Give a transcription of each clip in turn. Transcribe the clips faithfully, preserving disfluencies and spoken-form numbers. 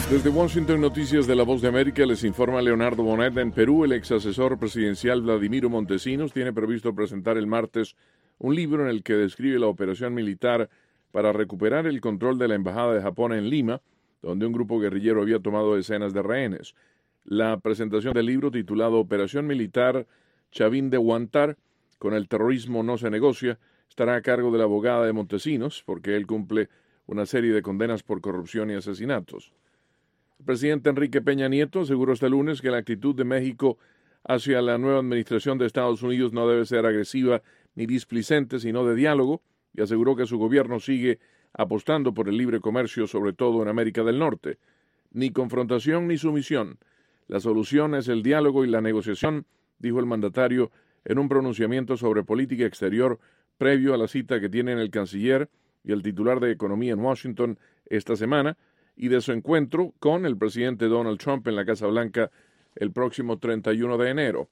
Desde Washington, Noticias de la Voz de América, les informa Leonardo Bonet. En Perú, el ex asesor presidencial Vladimiro Montesinos tiene previsto presentar el martes un libro en el que describe la operación militar para recuperar el control de la Embajada de Japón en Lima, donde un grupo guerrillero había tomado decenas de rehenes. La presentación del libro, titulado Operación Militar Chavín de Huántar, con el terrorismo no se negocia, estará a cargo de la abogada de Montesinos, porque él cumple una serie de condenas por corrupción y asesinatos. El presidente Enrique Peña Nieto aseguró este lunes que la actitud de México hacia la nueva administración de Estados Unidos no debe ser agresiva ni displicente, sino de diálogo, y aseguró que su gobierno sigue apostando por el libre comercio, sobre todo en América del Norte. Ni confrontación ni sumisión. La solución es el diálogo y la negociación, dijo el mandatario en un pronunciamiento sobre política exterior previo a la cita que tienen el canciller y el titular de Economía en Washington esta semana, y de su encuentro con el presidente Donald Trump en la Casa Blanca el próximo treinta y uno de enero.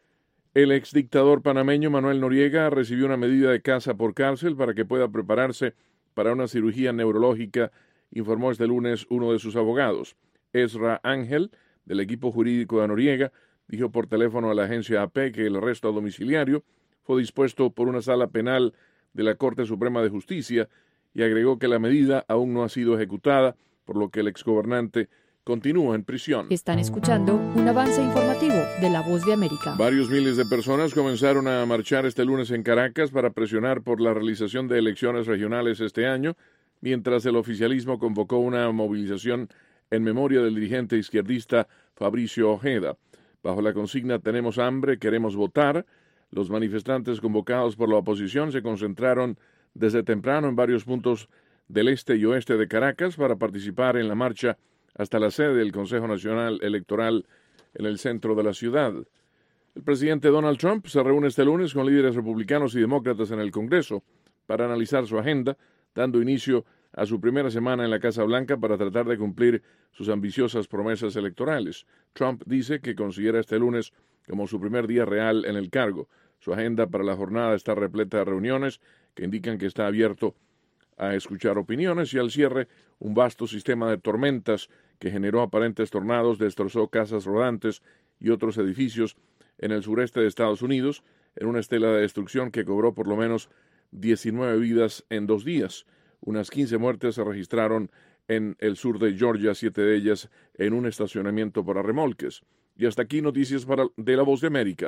El exdictador panameño Manuel Noriega recibió una medida de casa por cárcel para que pueda prepararse para una cirugía neurológica, informó este lunes uno de sus abogados. Ezra Ángel, del equipo jurídico de Noriega, dijo por teléfono a la agencia A P que el arresto domiciliario fue dispuesto por una sala penal de la Corte Suprema de Justicia y agregó que la medida aún no ha sido ejecutada, por lo que el exgobernante continúa en prisión. Están escuchando un avance informativo de La Voz de América. Varios miles de personas comenzaron a marchar este lunes en Caracas para presionar por la realización de elecciones regionales este año, mientras el oficialismo convocó una movilización en memoria del dirigente izquierdista Fabricio Ojeda. Bajo la consigna "Tenemos hambre, queremos votar", los manifestantes convocados por la oposición se concentraron desde temprano en varios puntos del este y oeste de Caracas para participar en la marcha hasta la sede del Consejo Nacional Electoral en el centro de la ciudad. El presidente Donald Trump se reúne este lunes con líderes republicanos y demócratas en el Congreso para analizar su agenda, dando inicio a su primera semana en la Casa Blanca para tratar de cumplir sus ambiciosas promesas electorales. Trump dice que considera este lunes como su primer día real en el cargo. Su agenda para la jornada está repleta de reuniones que indican que está abierto a escuchar opiniones, y al cierre un vasto sistema de tormentas que generó aparentes tornados, destrozó casas rodantes y otros edificios en el sureste de Estados Unidos, en una estela de destrucción que cobró por lo menos diecinueve vidas en dos días. Unas quince muertes se registraron en el sur de Georgia, siete de ellas en un estacionamiento para remolques. Y hasta aquí noticias para, de La Voz de América.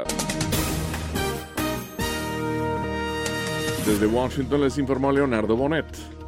Desde Washington les informó Leonardo Bonet.